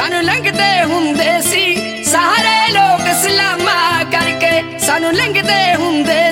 ਸਾਨੂੰ ਲੰਘਦੇ ਹੁੰਦੇ ਸੀ ਸਾਰੇ ਲੋਕ ਸਲਾਮਾਂ ਕਰਕੇ ਸਾਨੂੰ ਲੰਘਦੇ ਹੁੰਦੇ